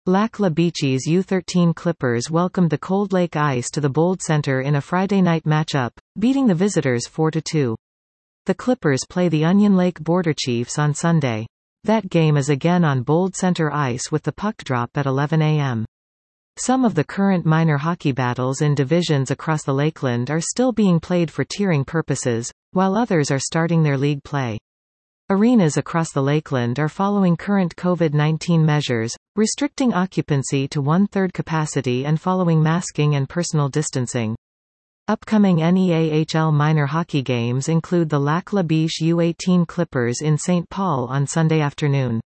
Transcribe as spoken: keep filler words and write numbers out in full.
Lac La Biche's U thirteen Clippers welcomed the Cold Lake Ice to the Bold Center in a Friday night matchup, beating the visitors four to two. The Clippers play the Onion Lake Border Chiefs on Sunday. That game is again on Bold Center ice with the puck drop at eleven a m Some of the current minor hockey battles in divisions across the Lakeland are still being played for tiering purposes, while others are starting their league play. Arenas across the Lakeland are following current COVID nineteen measures, restricting occupancy to one-third capacity and following masking and personal distancing. Upcoming N E A H L minor hockey games include the Lac La Biche U eighteen Clippers in Saint Paul on Sunday afternoon.